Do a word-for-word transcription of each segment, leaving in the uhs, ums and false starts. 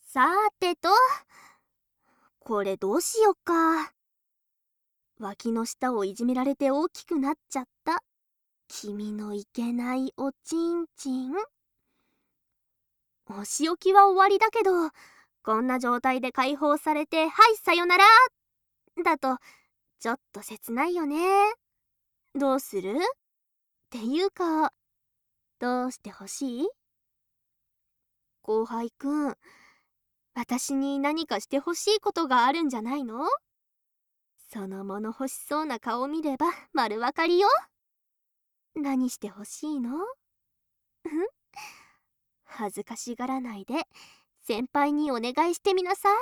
さーてと、これどうしよっか。脇の下をいじめられて大きくなっちゃった。君のいけないおちんちん。お仕置きは終わりだけど、こんな状態で解放されて、はいさよならだと、ちょっと切ないよね。どうする？っていうか、どうしてほしい？後輩くん、私に何かしてほしいことがあるんじゃないの？その物欲しそうな顔見れば丸わかりよ。何してほしいの？恥ずかしがらないで先輩にお願いしてみなさい。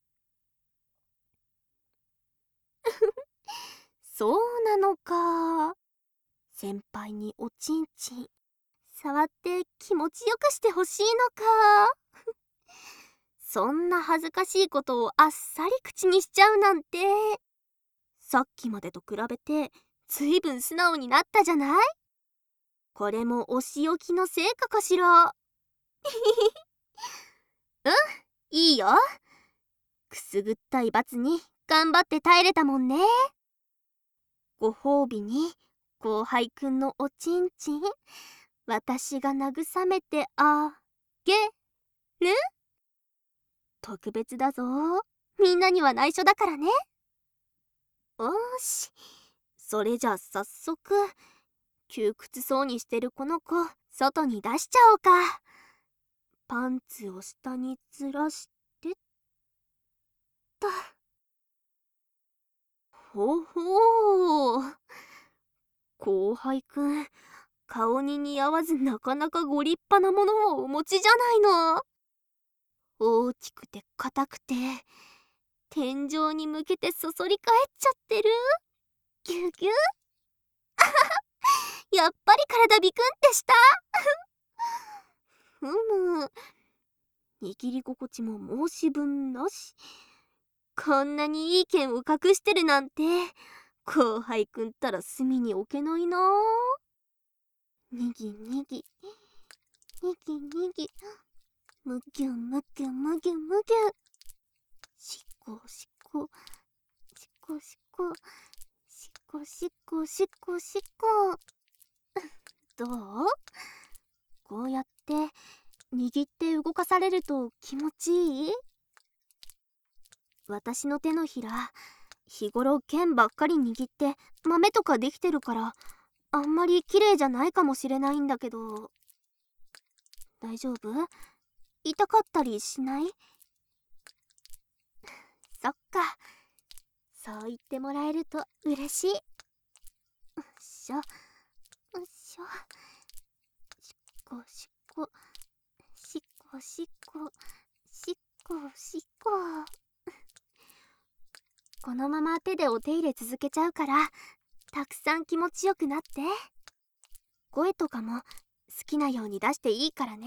そうなのか。先輩におちんちん触って気持ちよくしてほしいのか。そんな恥ずかしいことをあっさり口にしちゃうなんて。さっきまでと比べてずいぶん素直になったじゃない？これもお仕置きの成果かしら。うん、いいよ。くすぐったい罰に頑張って耐えれたもんね。ご褒美に後輩くんのおちんちん私が慰めてあげる。特別だぞ。みんなには内緒だからね。よーし、それじゃあ早速窮屈そうにしてるこの子外に出しちゃおうか。パンツを下にずらしてっと。ほほう、後輩くん、顔に似合わずなかなかご立派なものをお持ちじゃないの。大きくて硬くて天井に向けてそそり返っちゃってる。ぎゅぎゅ。やっぱり体ビクンってした。ふむ、握り心地も申し分なし。こんなにいい剣を隠してるなんて後輩くんったら隅に置けないな。にぎにぎにぎにぎ、むぎゅむぎゅむぎゅむぎゅ、しこしこしこしこしこしこしこしこ。どう？こうやって握って動かされると気持ちいい？私の手のひら、日頃剣ばっかり握って豆とかできてるからあんまり綺麗じゃないかもしれないんだけど、大丈夫？痛かったりしない？そっか、そう言ってもらえると嬉しい。うっしょうっしょ、しっこしっこしっこしっこしっこしっこ。このまま手でお手入れ続けちゃうからたくさん気持ちよくなって。声とかも好きなように出していいからね。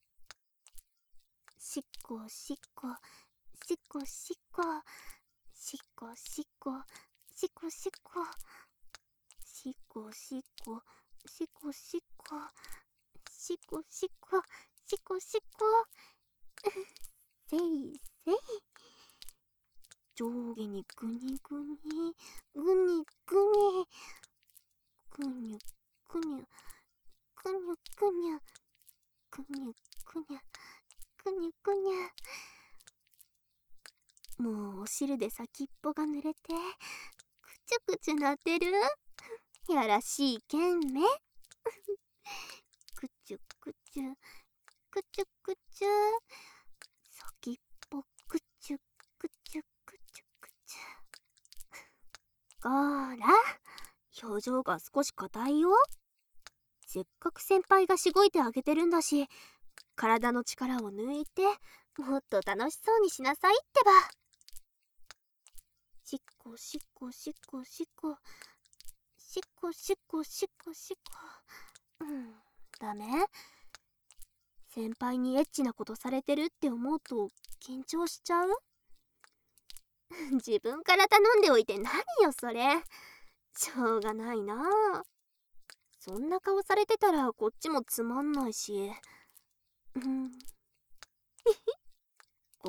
しっこしっこしっこしっこしっこしっこしっこしっこしっこしっこしっこしっこしっこしっこしっこしっこ。せいせい。上下にぐにぐにぐにぐにぐにゅぐにゅぐにゅぐにゅぐにゅぐにゅぐにゅぐにゅ。もうお汁で先っぽが濡れてくちゅくちゅなってる。やらしいけんめ。くちゅくちゅくちゅくちゅ、先っぽくちゅくちゅくちゅくちゅ。こーら、表情が少し硬いよ。せっかく先輩がしごいてあげてるんだし、体の力を抜いてもっと楽しそうにしなさいってば。しっこしっこしっこしっこしっこしっこしっこしっこ。うん、ダメ？先輩にエッチなことされてるって思うと緊張しちゃう？自分から頼んでおいて何よそれ。しょうがないなあ。そんな顔されてたらこっちもつまんないし。うん。